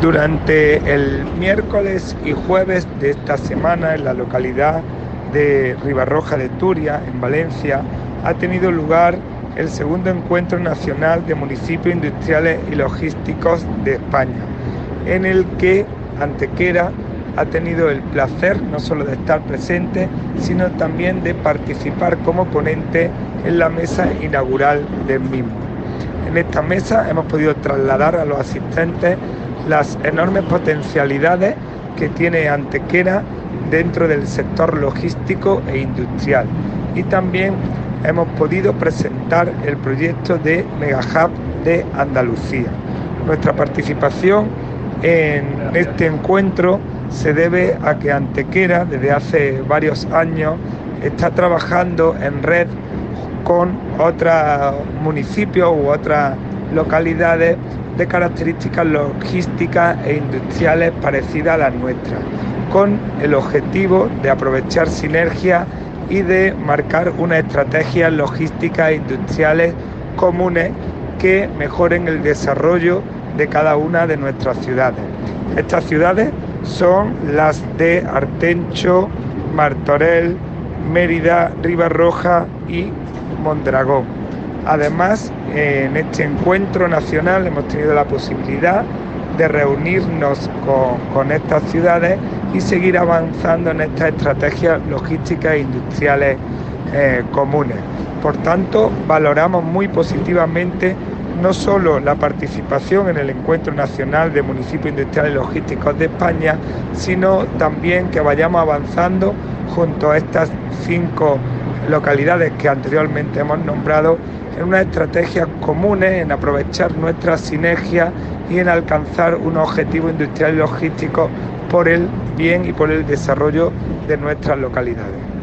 Durante el miércoles y jueves de esta semana, en la localidad de Ribarroja de Turia, en Valencia, ha tenido lugar el segundo encuentro nacional de municipios industriales y logísticos de España, en el que Antequera ha tenido el placer no solo de estar presente, sino también de participar como ponente en la mesa inaugural del mismo. En esta mesa hemos podido trasladar a los asistentes las enormes potencialidades que tiene Antequera dentro del sector logístico e industrial, y también hemos podido presentar el proyecto de Megahub de Andalucía. Nuestra participación en este encuentro se debe a que Antequera desde hace varios años está trabajando en red con otros municipios u otras localidades de características logísticas e industriales parecidas a las nuestras, con el objetivo de aprovechar sinergias y de marcar unas estrategias logísticas e industriales comunes que mejoren el desarrollo de cada una de nuestras ciudades. Estas ciudades son las de Artencho, Martorell, Mérida, Ribarroja y Mondragón. Además, en este encuentro nacional hemos tenido la posibilidad de reunirnos con estas ciudades y seguir avanzando en estas estrategias logísticas e industriales comunes. Por tanto, valoramos muy positivamente no solo la participación en el Encuentro Nacional de Municipios Industriales y Logísticos de España, sino también que vayamos avanzando junto a estas 5 localidades que anteriormente hemos nombrado en unas estrategias comunes, en aprovechar nuestras sinergias y en alcanzar unos objetivos industriales y logísticos por el bien y por el desarrollo de nuestras localidades.